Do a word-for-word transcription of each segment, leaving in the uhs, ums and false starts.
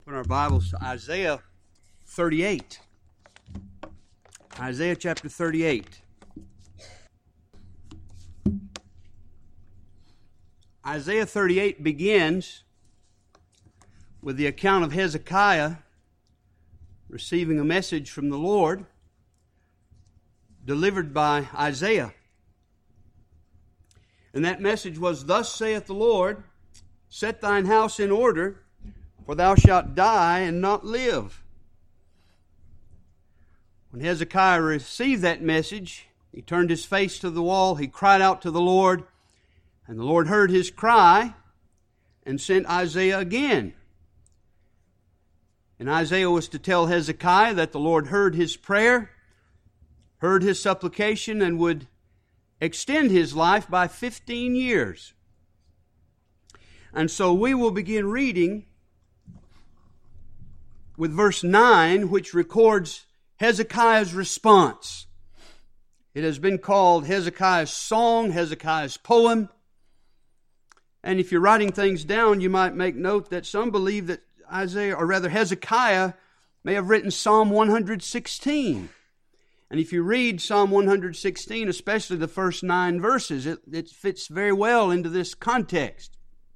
Open our Bibles to Isaiah thirty-eight. Isaiah chapter thirty-eight. Isaiah thirty-eight begins with the account of Hezekiah receiving a message from the Lord delivered by Isaiah. And that message was, "Thus saith the Lord, set thine house in order, for thou shalt die and not live." When Hezekiah received that message, he turned his face to the wall, he cried out to the Lord, and the Lord heard his cry and sent Isaiah again. And Isaiah was to tell Hezekiah that the Lord heard his prayer, heard his supplication, and would extend his life by fifteen years. And so we will begin reading with verse nine, which records Hezekiah's response. It has been called Hezekiah's song, Hezekiah's poem. And if you're writing things down, you might make note that some believe that Isaiah, or rather Hezekiah, may have written Psalm one hundred sixteen. And if you read Psalm one hundred sixteen, especially the first nine verses, it, it fits very well into this context.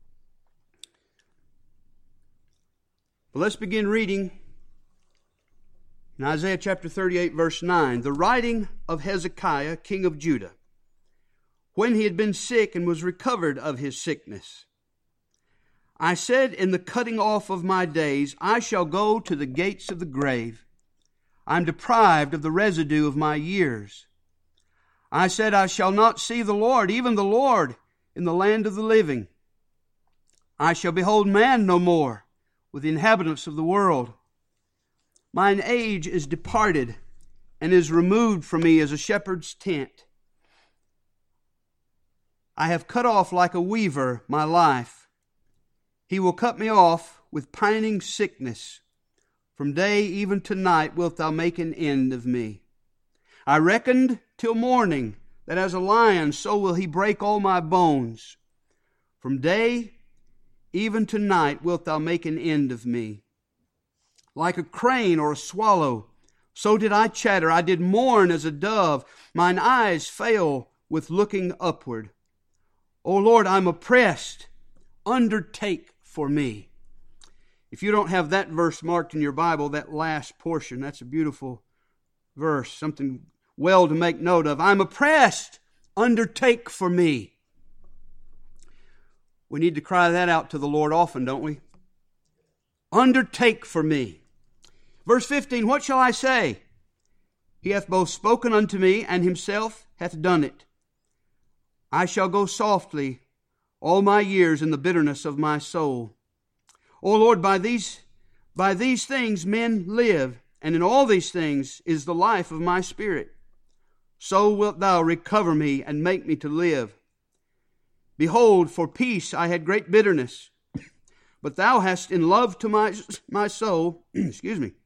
But let's begin reading in Isaiah chapter thirty-eight, verse nine. The writing of Hezekiah, king of Judah, when he had been sick and was recovered of his sickness. I said in the cutting off of my days, I shall go to the gates of the grave. I am deprived of the residue of my years. I said, I shall not see the Lord, even the Lord, in the land of the living. I shall behold man no more with the inhabitants of the world. Mine age is departed, and is removed from me as a shepherd's tent. I have cut off like a weaver my life. He will cut me off with pining sickness. From day even to night wilt thou make an end of me. I reckoned till morning, that as a lion so will he break all my bones. From day even to night wilt thou make an end of me. Like a crane or a swallow, so did I chatter. I did mourn as a dove. Mine eyes fail with looking upward. O Lord, I'm oppressed. Undertake for me. If you don't have that verse marked in your Bible, that last portion, that's a beautiful verse, something well to make note of. I'm oppressed. Undertake for me. We need to cry that out to the Lord often, don't we? Undertake for me. Verse fifteen, what shall I say? He hath both spoken unto me, and himself hath done it. I shall go softly all my years in the bitterness of my soul. O Lord, by these, by these things men live, and in all these things is the life of my spirit. So wilt thou recover me and make me to live. Behold, for peace I had great bitterness, but thou hast in love to my, my soul, excuse me,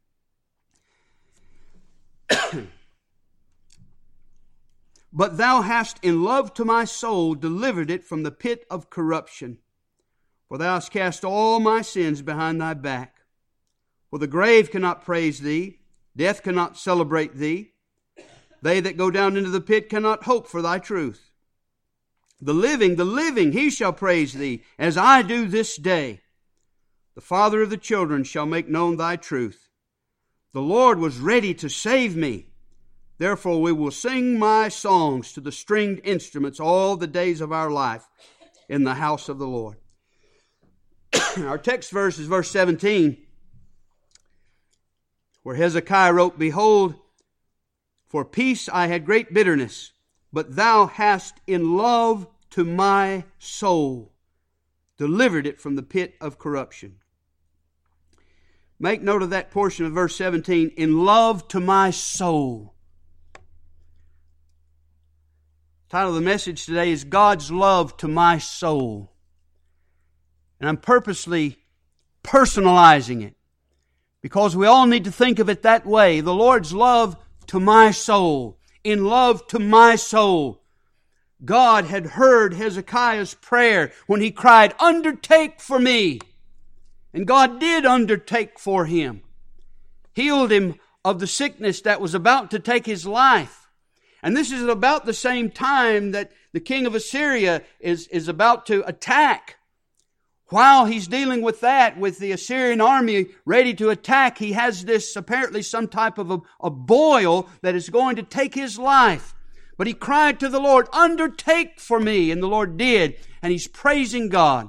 but thou hast in love to my soul delivered it from the pit of corruption. For thou hast cast all my sins behind thy back. For the grave cannot praise thee, death cannot celebrate thee. They that go down into the pit cannot hope for thy truth. The living, the living, he shall praise thee, as I do this day. The Father of the children shall make known thy truth. The Lord was ready to save me. Therefore we will sing my songs to the stringed instruments all the days of our life in the house of the Lord. Our text verse is verse seventeen, where Hezekiah wrote, Behold, for peace I had great bitterness, but thou hast in love to my soul delivered it from the pit of corruption. Make note of that portion of verse seventeen, in love to my soul. The title of the message today is God's Love to My Soul. And I'm purposely personalizing it because we all need to think of it that way. The Lord's love to my soul. In love to my soul. God had heard Hezekiah's prayer when he cried, Undertake for me. And God did undertake for him, healed him of the sickness that was about to take his life. And this is about the same time that the king of Assyria is, is about to attack. While he's dealing with that, with the Assyrian army ready to attack, he has this, apparently some type of a, a boil that is going to take his life. But he cried to the Lord, "Undertake for me." And the Lord did. And he's praising God.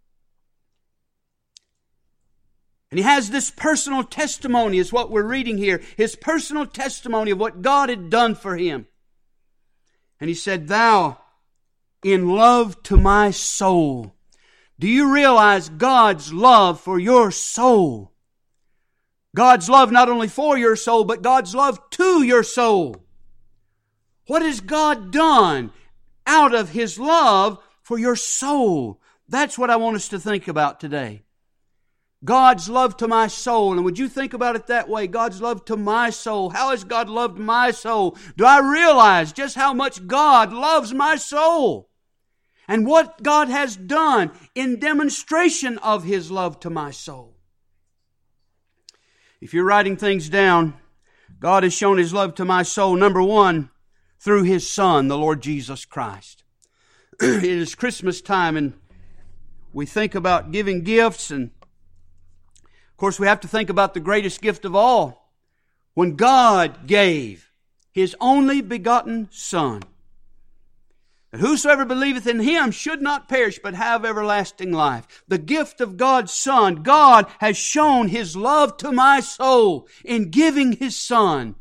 And he has this personal testimony, is what we're reading here. His personal testimony of what God had done for him. And he said, "Thou, in love to my soul." Do you realize God's love for your soul? God's love not only for your soul, but God's love to your soul. What has God done out of His love for your soul? That's what I want us to think about today. God's love to my soul. And would you think about it that way? God's love to my soul. How has God loved my soul? Do I realize just how much God loves my soul? And what God has done in demonstration of His love to my soul. If you're writing things down, God has shown His love to my soul, number one, through His Son, the Lord Jesus Christ. It is Christmas time and we think about giving gifts, and of course we have to think about the greatest gift of all. When God gave His only begotten Son, that whosoever believeth in Him should not perish, but have everlasting life. The gift of God's Son. God has shown His love to my soul in giving His Son.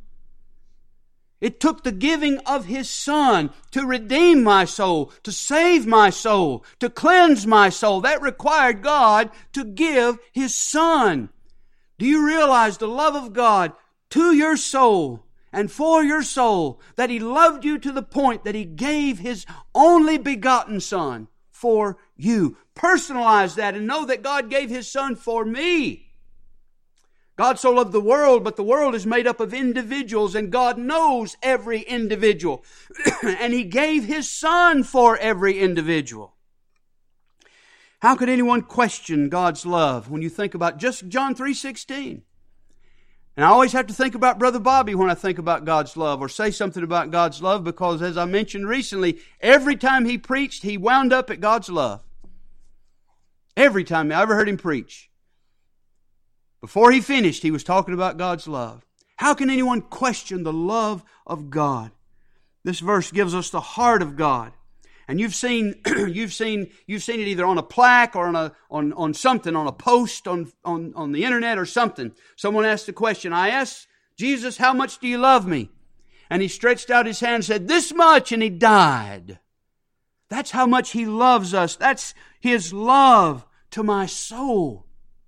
It took the giving of His Son to redeem my soul, to save my soul, to cleanse my soul. That required God to give His Son. Do you realize the love of God to your soul? And for your soul, that He loved you to the point that He gave His only begotten Son for you. Personalize that and know that God gave His Son for me. God so loved the world, but the world is made up of individuals, and God knows every individual. And He gave His Son for every individual. How could anyone question God's love when you think about just John three sixteen? And I always have to think about Brother Bobby when I think about God's love, or say something about God's love, because as I mentioned recently, every time he preached, he wound up at God's love. Every time I ever heard him preach, before he finished, he was talking about God's love. How can anyone question the love of God? This verse gives us the heart of God. And you've seen, you've seen, you've seen it either on a plaque or on a, on, on something, on a post on, on, on the internet or something. Someone asked the question, I asked Jesus, "How much do you love me?" And He stretched out His hand and said, "This much," and He died. That's how much He loves us. That's His love to my soul.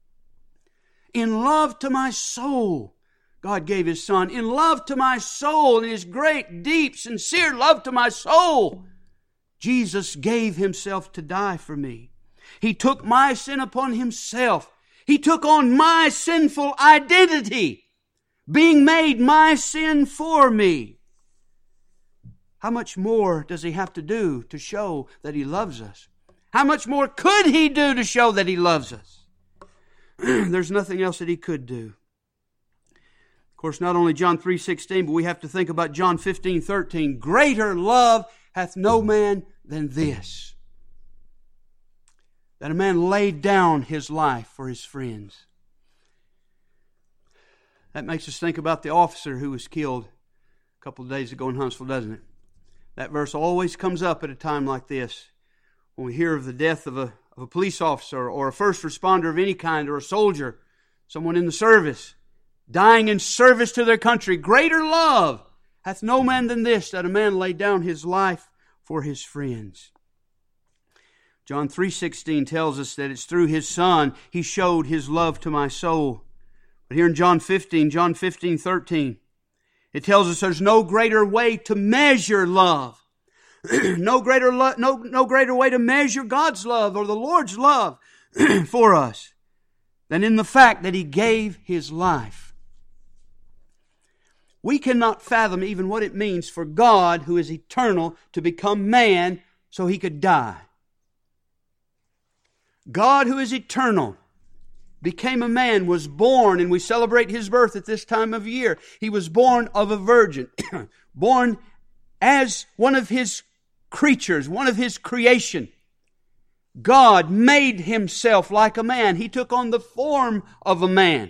In love to my soul, God gave His Son. In love to my soul, in His great, deep, sincere love to my soul, Jesus gave Himself to die for me. He took my sin upon Himself. He took on my sinful identity, being made my sin for me. How much more does He have to do to show that He loves us? How much more could He do to show that He loves us? There's nothing else that He could do. Of course, not only John three sixteen, but we have to think about John fifteen thirteen. Greater love hath no man than this, that a man laid down his life for his friends. That makes us think about the officer who was killed a couple of days ago in Huntsville, doesn't it? That verse always comes up at a time like this, when we hear of the death of a, of a police officer or a first responder of any kind, or a soldier, someone in the service, dying in service to their country. Greater love hath no man than this, that a man lay down his life for his friends. John three sixteen tells us that it's through His Son He showed His love to my soul. But here in John fifteen, John fifteen thirteen, it tells us there's no greater way to measure love. no greater lo- no, no greater way to measure God's love or the Lord's love for us than in the fact that He gave His life. We cannot fathom even what it means for God, who is eternal, to become man so He could die. God, who is eternal, became a man, was born, and we celebrate His birth at this time of year. He was born of a virgin, born as one of His creatures, one of His creation. God made Himself like a man. He took on the form of a man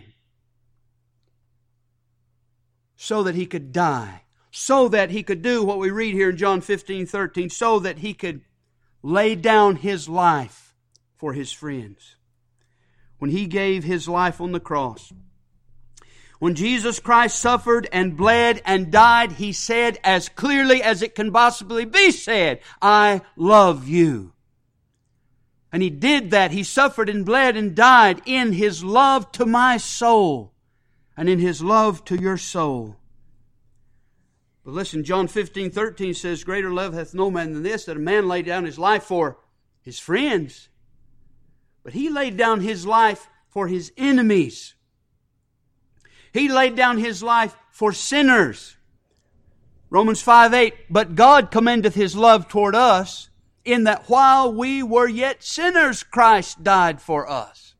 so that He could die, so that He could do what we read here in John fifteen thirteen, so that He could lay down His life for His friends. When He gave His life on the cross, when Jesus Christ suffered and bled and died, He said as clearly as it can possibly be said, I love you. And He did that. He suffered and bled and died in His love to my soul and in His love to your soul. But listen, John fifteen thirteen says, greater love hath no man than this, that a man lay down his life for his friends. But He laid down His life for His enemies. He laid down His life for sinners. Romans five eight, but God commendeth His love toward us, in that while we were yet sinners, Christ died for us.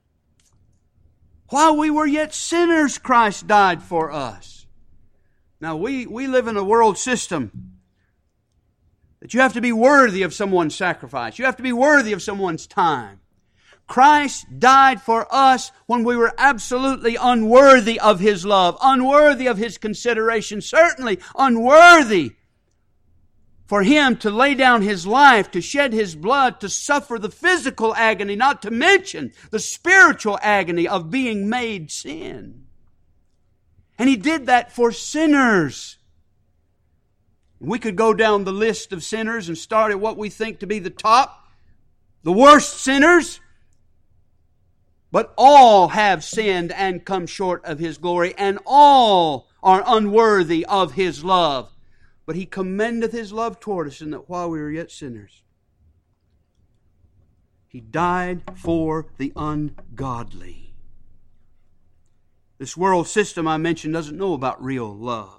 While we were yet sinners, Christ died for us. Now, we, we live in a world system that you have to be worthy of someone's sacrifice. You have to be worthy of someone's time. Christ died for us when we were absolutely unworthy of His love, unworthy of His consideration, certainly unworthy for Him to lay down His life, to shed His blood, to suffer the physical agony, not to mention the spiritual agony of being made sin. And He did that for sinners. We could go down the list of sinners and start at what we think to be the top, the worst sinners. But all have sinned and come short of His glory, and all are unworthy of His love. But He commendeth His love toward us in that while we were yet sinners, He died for the ungodly. This world system I mentioned doesn't know about real love.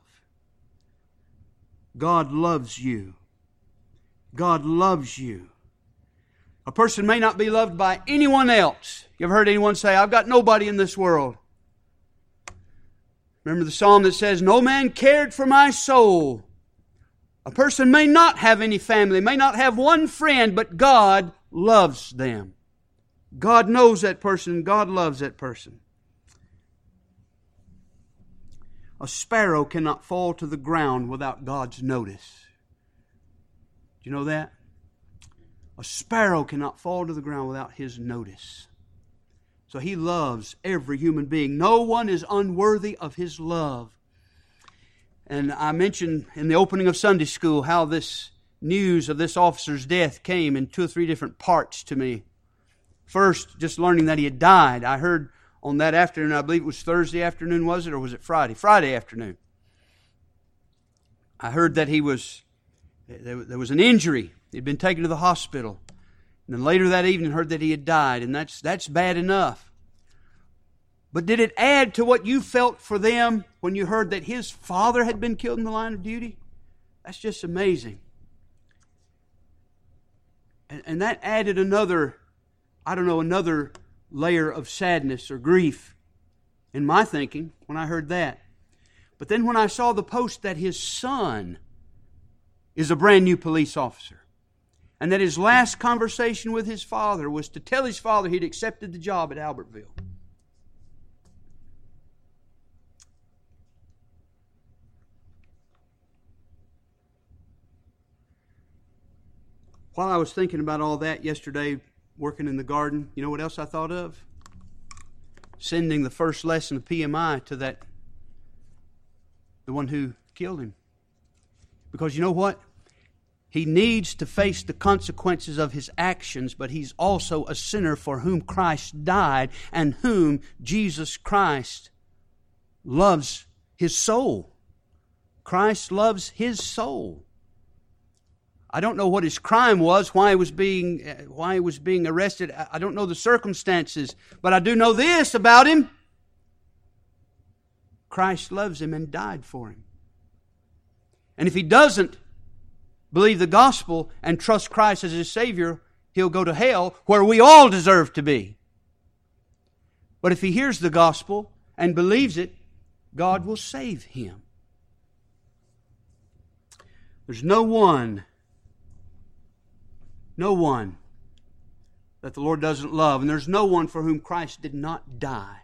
God loves you. God loves you. A person may not be loved by anyone else. You ever heard anyone say, I've got nobody in this world? Remember the psalm that says, no man cared for my soul. A person may not have any family, may not have one friend, but God loves them. God knows that person, God loves that person. A sparrow cannot fall to the ground without God's notice. Do you know that? A sparrow cannot fall to the ground without His notice. So He loves every human being. No one is unworthy of His love. And I mentioned in the opening of Sunday school how this news of this officer's death came in two or three different parts to me. First, just learning that he had died. I heard on that afternoon, I believe it was Thursday afternoon, was it? Or was it Friday? Friday afternoon. I heard that he was, there was an injury. He'd been taken to the hospital. And then later that evening heard that he had died. And that's, that's bad enough. But did it add to what you felt for them when you heard that his father had been killed in the line of duty? That's just amazing. And, and that added another, I don't know, another layer of sadness or grief in my thinking when I heard that. But then when I saw the post that his son is a brand new police officer, and that his last conversation with his father was to tell his father he'd accepted the job at Albertville. While I was thinking about all that yesterday, working in the garden, you know what else I thought of? Sending the first lesson of P M I to that, the one who killed him. Because you know what? He needs to face the consequences of his actions, but he's also a sinner for whom Christ died and whom Jesus Christ loves his soul. Christ loves his soul. I don't know what his crime was, why he was being, why he was being arrested. I don't know the circumstances, but I do know this about him. Christ loves him and died for him. And if he doesn't believe the gospel and trust Christ as his Savior, he'll go to hell where we all deserve to be. But if he hears the gospel and believes it, God will save him. There's no one, no one that the Lord doesn't love, and there's no one for whom Christ did not die.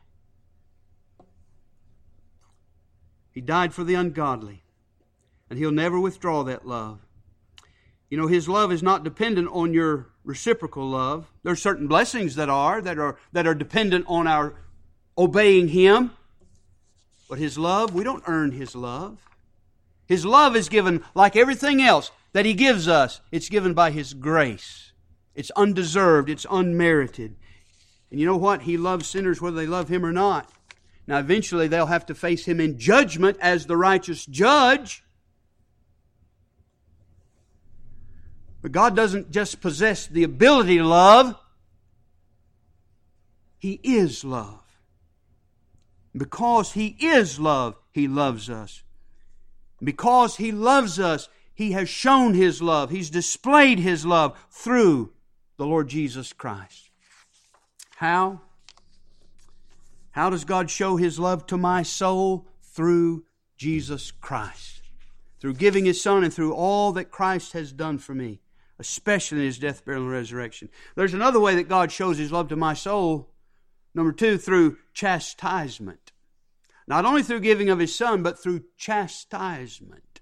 He died for the ungodly, and He'll never withdraw that love. You know, His love is not dependent on your reciprocal love. There are certain blessings that are, that are, that are dependent on our obeying Him. But His love, we don't earn His love. His love is given, like everything else that He gives us, it's given by His grace. It's undeserved, it's unmerited. And you know what? He loves sinners whether they love Him or not. Now eventually they'll have to face Him in judgment as the righteous judge. But God doesn't just possess the ability to love. He is love. Because He is love, He loves us. Because He loves us, He has shown His love. He's displayed His love through the Lord Jesus Christ. How? How does God show His love to my soul? Through Jesus Christ. Through giving His Son and through all that Christ has done for me, especially in His death, burial, and resurrection. There's another way that God shows His love to my soul. Number two, through chastisement. Not only through giving of His Son, but through chastisement.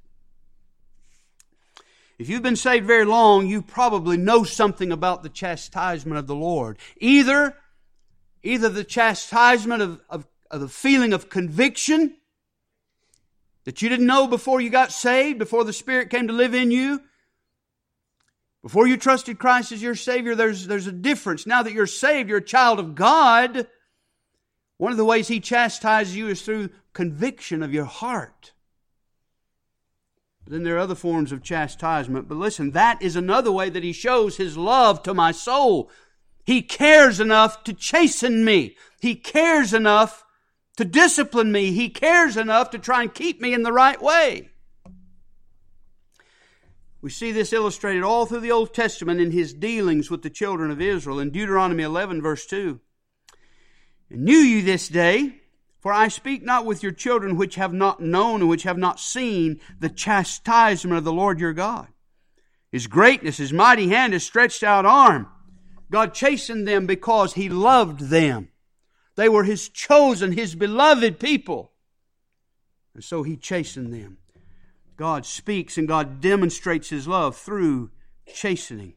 If you've been saved very long, you probably know something about the chastisement of the Lord. Either, either the chastisement of, of, of the feeling of conviction that you didn't know before you got saved, before the Spirit came to live in you. Before you trusted Christ as your Savior, there's, there's a difference. Now that you're saved, you're a child of God. One of the ways He chastises you is through conviction of your heart. But then there are other forms of chastisement. But listen, that is another way that He shows His love to my soul. He cares enough to chasten me. He cares enough to discipline me. He cares enough to try and keep me in the right way. We see this illustrated all through the Old Testament in His dealings with the children of Israel. In Deuteronomy eleven, verse two. And knew you this day, for I speak not with your children which have not known and which have not seen the chastisement of the Lord your God. His greatness, His mighty hand, His stretched out arm. God chastened them because He loved them. They were His chosen, His beloved people. And so He chastened them. God speaks and God demonstrates His love through chastening.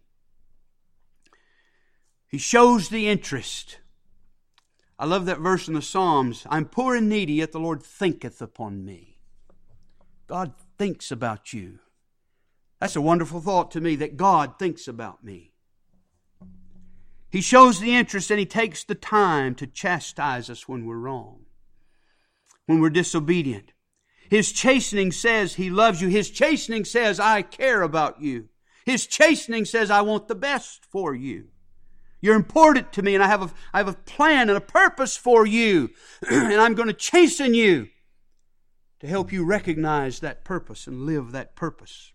He shows the interest. I love that verse in the Psalms. I'm poor and needy, yet the Lord thinketh upon me. God thinks about you. That's a wonderful thought to me, that God thinks about me. He shows the interest and He takes the time to chastise us when we're wrong, when we're disobedient. His chastening says He loves you. His chastening says, I care about you. His chastening says, I want the best for you. You're important to me, and I have a, I have a plan and a purpose for you. And I'm going to chasten you to help you recognize that purpose and live that purpose.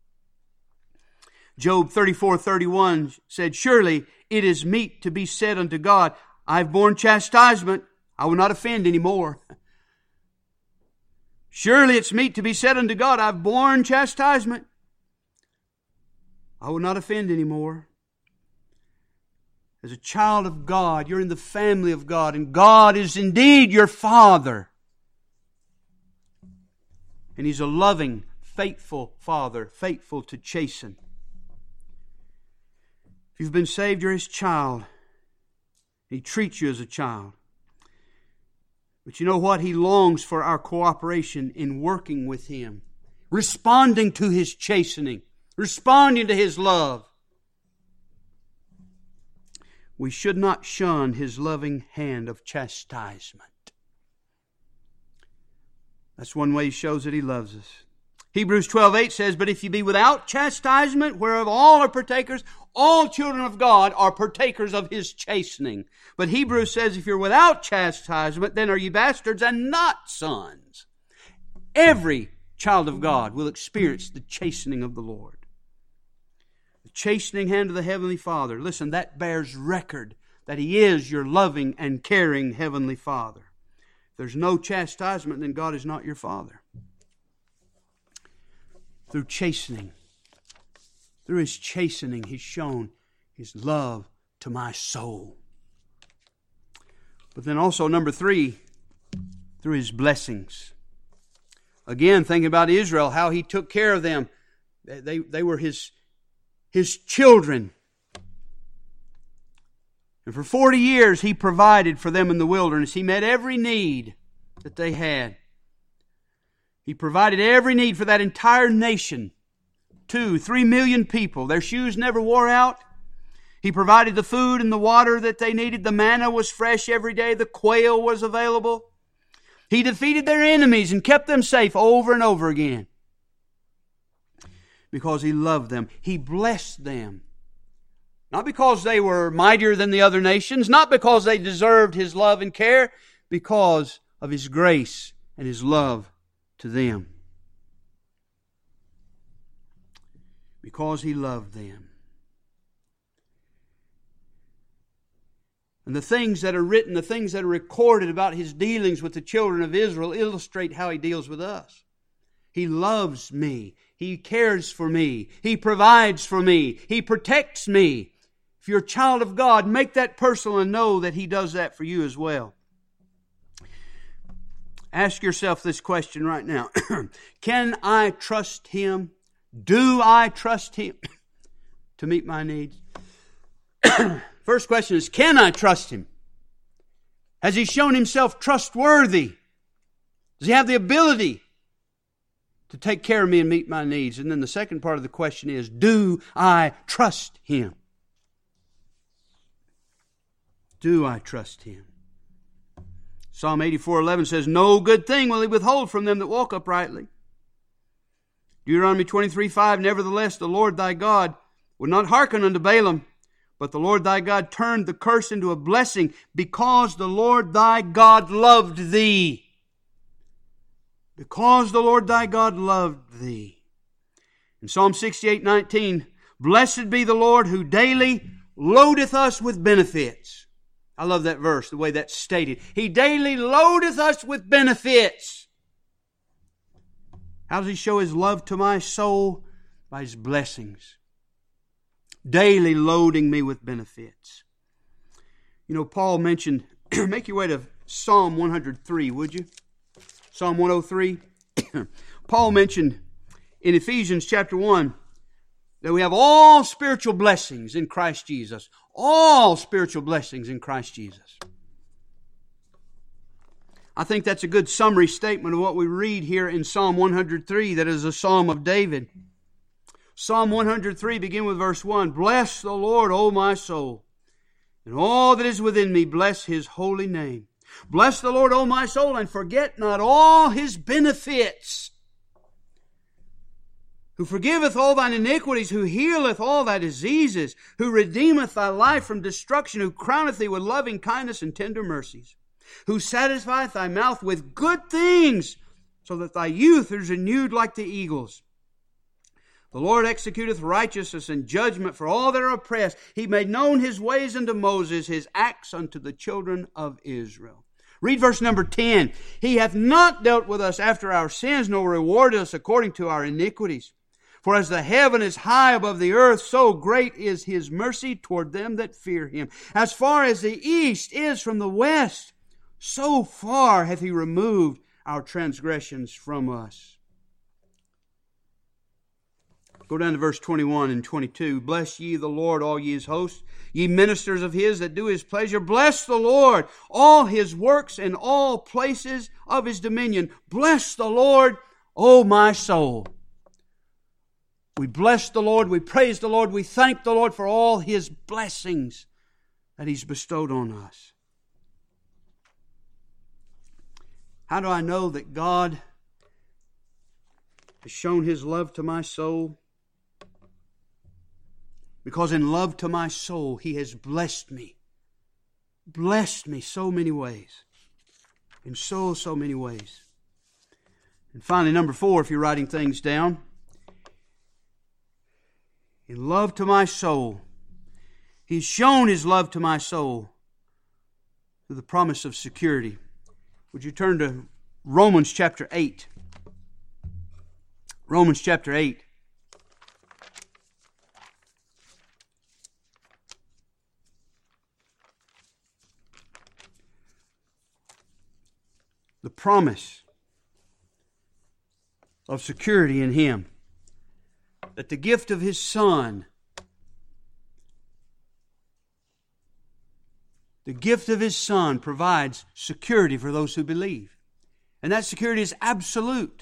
Job thirty-four thirty-one said, surely it is meet to be said unto God, I've borne chastisement, I will not offend any more. Surely it's meet to be said unto God, I've borne chastisement, I will not offend any more. As a child of God, you're in the family of God, and God is indeed your Father. And He's a loving, faithful Father, faithful to chasten. If you've been saved, you're His child. He treats you as a child. But you know what? He longs for our cooperation in working with Him, responding to His chastening, responding to His love. We should not shun His loving hand of chastisement. That's one way He shows that He loves us. Hebrews twelve eight says, but if you be without chastisement, whereof all are partakers, all children of God are partakers of His chastening. But Hebrews says, if you're without chastisement, then are ye bastards and not sons. Every child of God will experience the chastening of the Lord. The chastening hand of the Heavenly Father. Listen, that bears record that He is your loving and caring Heavenly Father. If there's no chastisement, then God is not your Father. Through chastening, through His chastening, He's shown His love to my soul. But then also, number three, through His blessings. Again, thinking about Israel, how He took care of them. They, they were His, His children. And for forty years, He provided for them in the wilderness. He met every need that they had. He provided every need for that entire nation. Two, three million people. Their shoes never wore out. He provided the food and the water that they needed. The manna was fresh every day. The quail was available. He defeated their enemies and kept them safe over and over again. Because He loved them. He blessed them. Not because they were mightier than the other nations. Not because they deserved His love and care. Because of His grace and His love to them. Because He loved them. And the things that are written, the things that are recorded about His dealings with the children of Israel illustrate how He deals with us. He loves me. He cares for me. He provides for me. He protects me. If you're a child of God, make that personal and know that He does that for you as well. Ask yourself this question right now. Can I trust Him? Do I trust Him to meet my needs? First question is, can I trust Him? Has He shown Himself trustworthy? Does He have the ability to take care of me and meet my needs? And then the second part of the question is, do I trust Him? Do I trust Him? Psalm eighty-four eleven says, no good thing will He withhold from them that walk uprightly. Deuteronomy twenty-three five, nevertheless the Lord thy God would not hearken unto Balaam, but the Lord thy God turned the curse into a blessing, because the Lord thy God loved thee. Because the Lord thy God loved thee. In Psalm sixty-eight nineteen, blessed be the Lord who daily loadeth us with benefits. I love that verse, the way that's stated. He daily loadeth us with benefits. How does He show His love to my soul? By His blessings. Daily loading me with benefits. You know, Paul mentioned, make your way to Psalm one hundred three, would you? Psalm one oh three. Paul mentioned in Ephesians chapter one that we have all spiritual blessings in Christ Jesus. All spiritual blessings in Christ Jesus. I think that's a good summary statement of what we read here in Psalm one hundred three, that is a psalm of David. Psalm one hundred three, begin with verse one. Bless the Lord, O my soul, and all that is within me, bless His holy name. Bless the Lord, O my soul, and forget not all His benefits, who forgiveth all thine iniquities, who healeth all thy diseases, who redeemeth thy life from destruction, who crowneth thee with loving kindness and tender mercies, who satisfieth thy mouth with good things, so that thy youth is renewed like the eagles. The Lord executeth righteousness and judgment for all that are oppressed. He made known His ways unto Moses, His acts unto the children of Israel. Read verse number ten. He hath not dealt with us after our sins, nor rewarded us according to our iniquities. For as the heaven is high above the earth, so great is His mercy toward them that fear Him. As far as the east is from the west, so far hath He removed our transgressions from us. Go down to verse twenty-one and twenty-two. Bless ye the Lord, all ye His hosts, ye ministers of His that do His pleasure. Bless the Lord, all His works in all places of His dominion. Bless the Lord, O my soul. We bless the Lord, we praise the Lord, we thank the Lord for all His blessings that He's bestowed on us. How do I know that God has shown His love to my soul? Because in love to my soul, He has blessed me. Blessed me so many ways. In so, so many ways. And finally, number four, if you're writing things down. In love to my soul, He's shown His love to my soul to the promise of security. Would you turn to Romans chapter eight? Romans chapter eight. The promise of security in Him. That the gift of His Son, the gift of His Son provides security for those who believe. And that security is absolute.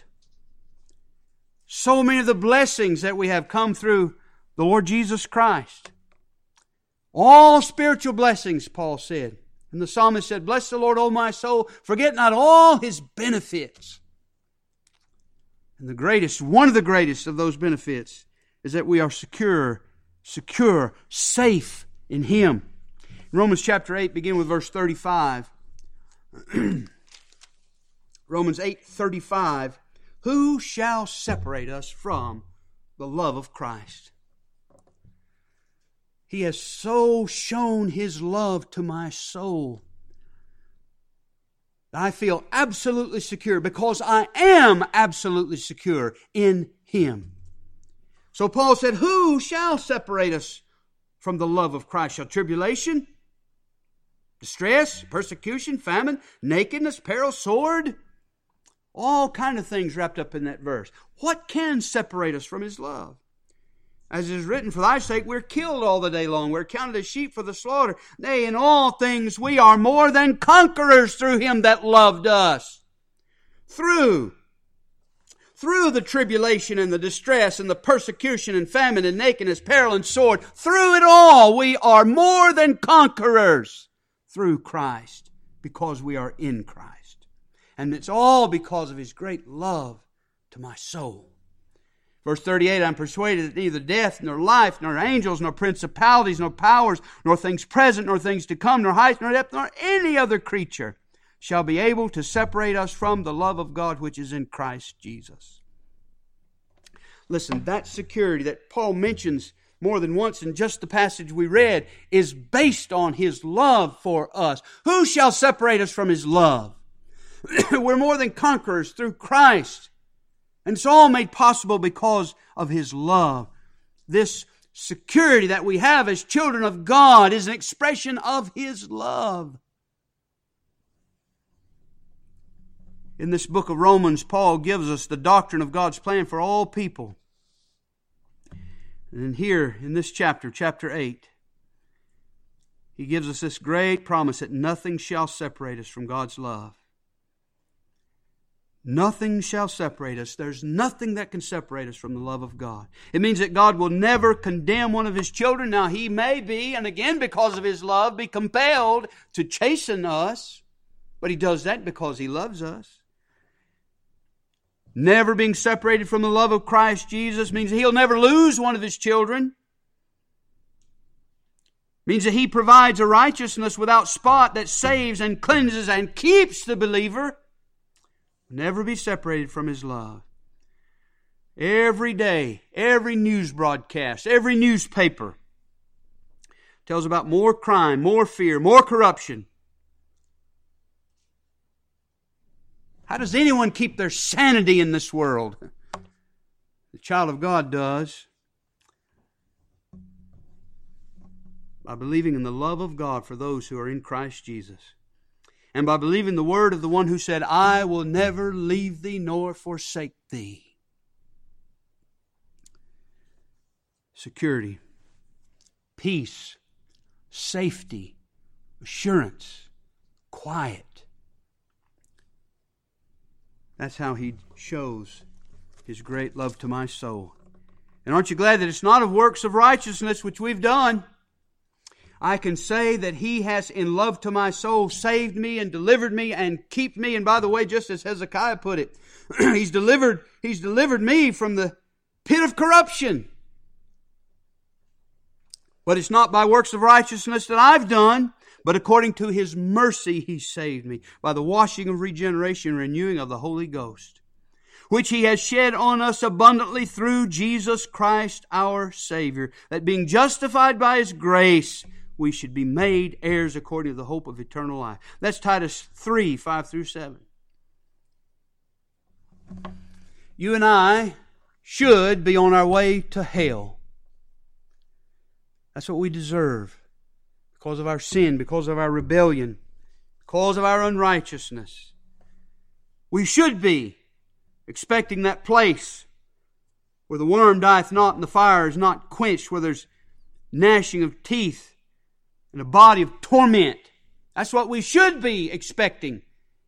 So many of the blessings that we have come through the Lord Jesus Christ. All spiritual blessings, Paul said. And the psalmist said, "Bless the Lord, O my soul, forget not all His benefits." And the greatest, one of the greatest of those benefits is that we are secure, secure, safe in Him. In Romans chapter eight, begin with verse thirty-five. Romans eight thirty-five. Who shall separate us from the love of Christ? He has so shown His love to my soul. I feel absolutely secure because I am absolutely secure in Him. So Paul said, who shall separate us from the love of Christ? Shall tribulation, distress, persecution, famine, nakedness, peril, sword? All kind of things wrapped up in that verse. What can separate us from His love? As it is written, for thy sake we're killed all the day long. We're counted as sheep for the slaughter. Nay, in all things we are more than conquerors through Him that loved us. Through, through the tribulation and the distress and the persecution and famine and nakedness, peril and sword, through it all we are more than conquerors through Christ, because we are in Christ. And it's all because of His great love to my soul. Verse thirty-eight, I'm persuaded that neither death, nor life, nor angels, nor principalities, nor powers, nor things present, nor things to come, nor height, nor depth, nor any other creature shall be able to separate us from the love of God which is in Christ Jesus. Listen, that security that Paul mentions more than once in just the passage we read is based on His love for us. Who shall separate us from His love? We're more than conquerors through Christ. And it's all made possible because of His love. This security that we have as children of God is an expression of His love. In this book of Romans, Paul gives us the doctrine of God's plan for all people. And here in this chapter, chapter eight, he gives us this great promise that nothing shall separate us from God's love. Nothing shall separate us. There's nothing that can separate us from the love of God. It means that God will never condemn one of His children. Now, He may be, and again because of His love, be compelled to chasten us. But He does that because He loves us. Never being separated from the love of Christ Jesus means that He'll never lose one of His children. Means that He provides a righteousness without spot that saves and cleanses and keeps the believer. Never be separated from His love. Every day, every news broadcast, every newspaper tells about more crime, more fear, more corruption. How does anyone keep their sanity in this world? The child of God does. By believing in the love of God for those who are in Christ Jesus. And by believing the word of the one who said, I will never leave thee nor forsake thee. Security, peace, safety, assurance, quiet. That's how He shows His great love to my soul. And aren't you glad that it's not of works of righteousness which we've done? I can say that He has in love to my soul saved me and delivered me and kept me. And by the way, just as Hezekiah put it, He's delivered, He's delivered me from the pit of corruption. But it's not by works of righteousness that I've done, but according to His mercy He saved me by the washing of regeneration and renewing of the Holy Ghost, which He has shed on us abundantly through Jesus Christ our Savior, that being justified by His grace, we should be made heirs according to the hope of eternal life. That's Titus three, five through seven. You and I should be on our way to hell. That's what we deserve because of our sin, because of our rebellion, because of our unrighteousness. We should be expecting that place where the worm dieth not and the fire is not quenched, where there's gnashing of teeth and a body of torment. That's what we should be expecting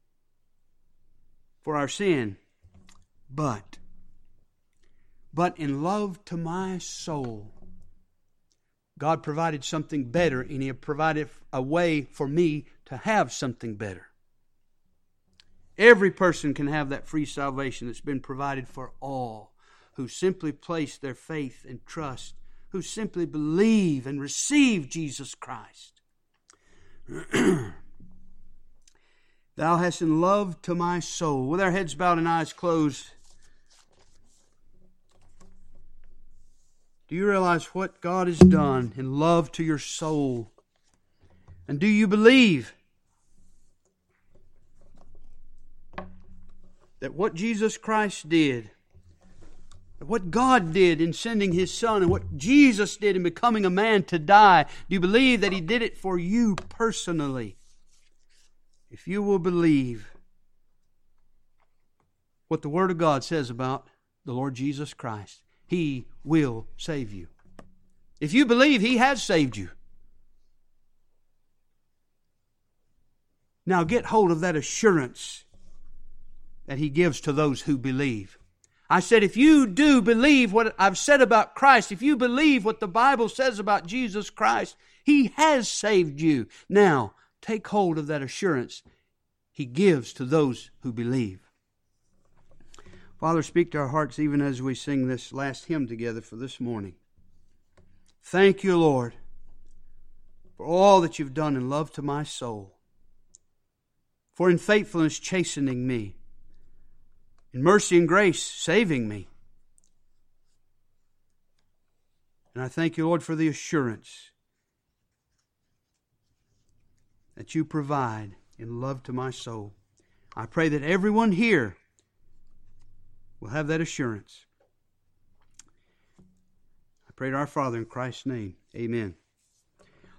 for our sin. But, but in love to my soul, God provided something better, and He provided a way for me to have something better. Every person can have that free salvation that's been provided for all who simply place their faith and trust, who simply believe and receive Jesus Christ. Thou hast in love to my soul. With our heads bowed and eyes closed, do you realize what God has done in love to your soul? And do you believe that what Jesus Christ did, that what God did in sending His Son, and what Jesus did in becoming a man to die, do you believe that He did it for you personally? If you will believe what the Word of God says about the Lord Jesus Christ, He will save you. If you believe, He has saved you. Now get hold of that assurance that He gives to those who believe. I said, if you do believe what I've said about Christ, if you believe what the Bible says about Jesus Christ, He has saved you. Now, take hold of that assurance He gives to those who believe. Father, speak to our hearts even as we sing this last hymn together for this morning. Thank you, Lord, for all that you've done in love to my soul, for in faithfulness chastening me, in mercy and grace saving me. And I thank you, Lord, for the assurance that you provide in love to my soul. I pray that everyone here will have that assurance. I pray to our Father in Christ's name. Amen.